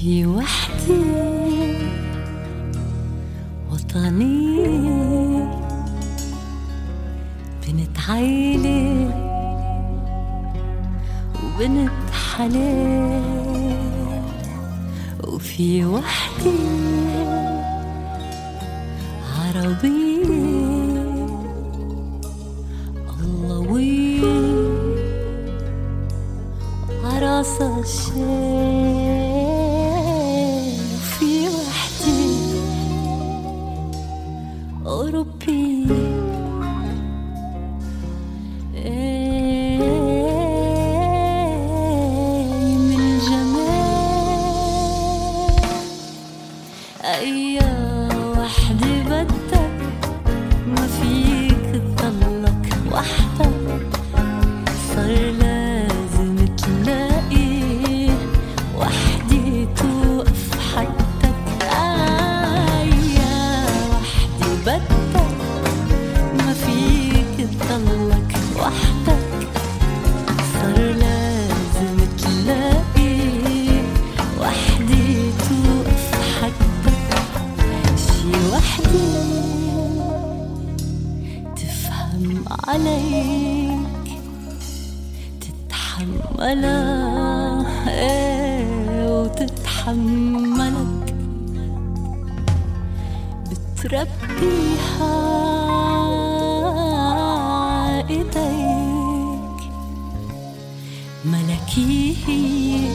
في وحدي وطني، بنت عيلة وبنت حلال. وفي وحدي عربية اللوية عراسة الشام. وفي وحدي أوروبية من الجمال. أيا وحدي بدك ما فيك تضلك وحدك، صار لازم تلاقي وحدي توقف حدك. أيا وحدي بدك ما فيك تضلك وحدك، صار لازم تلاقي وحدي توقف حدك. شي وحدي تفهم عليك تتحملها وتتحملك، بتربيها ايديك ملكيه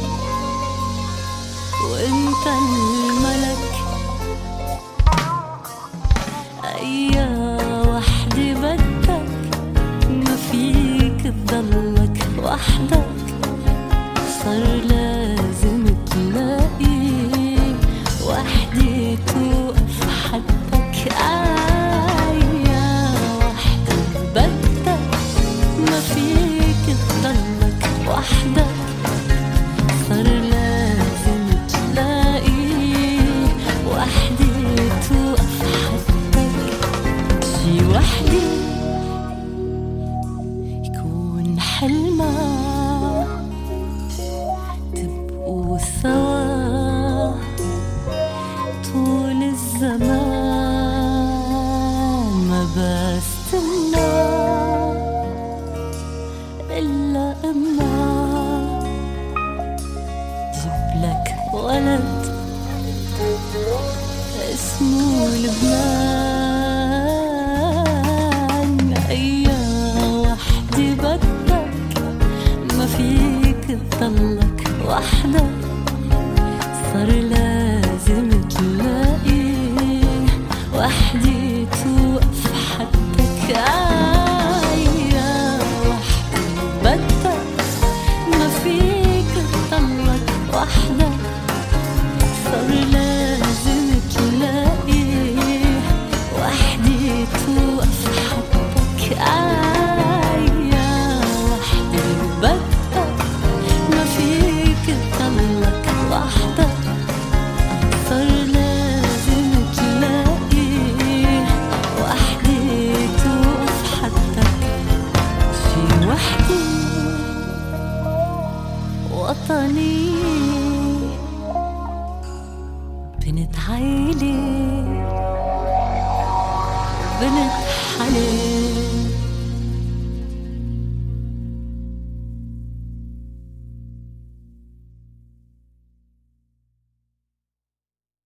وانت الملك. أيا وحدي بدك ما فيك تضلك وحدك، صار لازم تلاقي وحدي توقف حدك. أيا وحدي بدك ما فيك تضلك وحدك، صار لازم تلاقي وحدي توقف حدك. شي وحدي يكون حلمك تبقوا سوا طول الزمان، ما بستنى إلا إما جبلك ولد اسمه لبنان. أيا وحدي بدك ما فيك تضلك وحدك، صار لازم تلاقي وحدي توقف حدك. أيا وحدي بدك ما فيك تضلك وحدك، صار لازم تلاقي وحدي توقف حدك. أيا وحدي بدك ما فيك تضلك وحدك، صار لازم تلاقي وحدي توقف حدك. شي وحدي وطني، بنت عيلة بنت